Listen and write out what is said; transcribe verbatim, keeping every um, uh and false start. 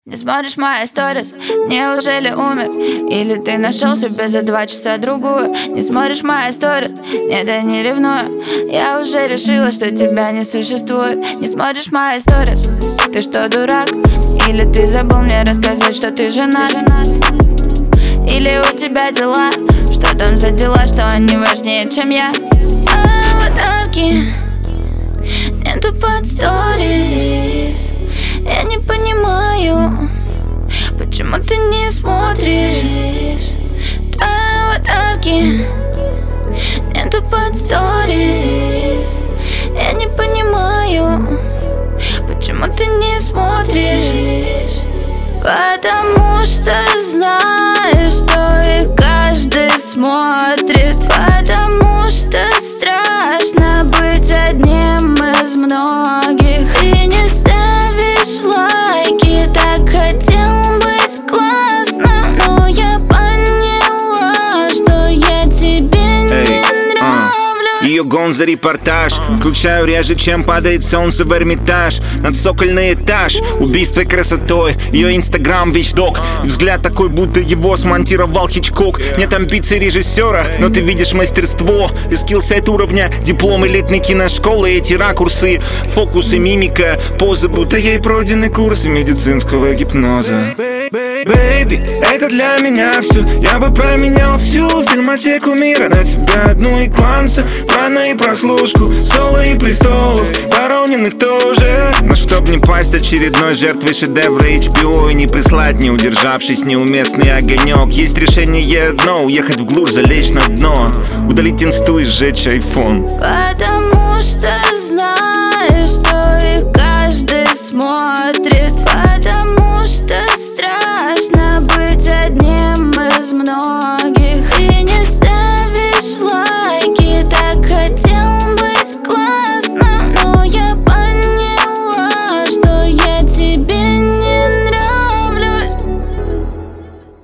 Не смотришь мои сторис, неужели умер? Или ты нашел себе за два часа другую? Не смотришь мои сторис, нет, я не ревную. Я уже решила, что тебя не существует. Не смотришь мои сторис, ты что, дурак? Или ты забыл мне рассказать, что ты женат? Или у тебя дела? Что там за дела, что они важнее, чем я? Аватарки нету под сторис. Я не понимаю, почему ты не смотришь. Аватарки нету под сторис. Я не понимаю, почему ты не смотришь. Потому что знаешь, что их каждый смотрит. Потому что страшно быть одним из многих. И не ставишь лайки, так хотел быть классным. Но я поняла, что я тебе не нравлюсь. Ее гон за репортаж. Включаю реже, чем падает солнце в Эрмитаж. Над цокольный этаж, убийство красотой. Ее инстаграм вещдок. Взгляд такой, будто его смонтировал Хичкок. Нет амбиций режиссера, но ты видишь мастерство. И скиллсет уровня, диплом элитной киношколы. Эти ракурсы, фокусы, мимика, позы, будто ей пройдены курсы медицинского гипноза. Бэйби, это для меня все. Я бы променял всю фильмотеку мира на тебя одну и кванса, прана и прослушку, соло и престолов, вороненных тоже. Но чтоб не пасть очередной жертвой шедевра эйч би о и не прислать, не удержавшись, неуместный огонек. Есть решение одно: уехать в глушь, залечь на дно, удалить инсту и сжечь айфон. Потому что знаешь, что их каждый смотрит. Потому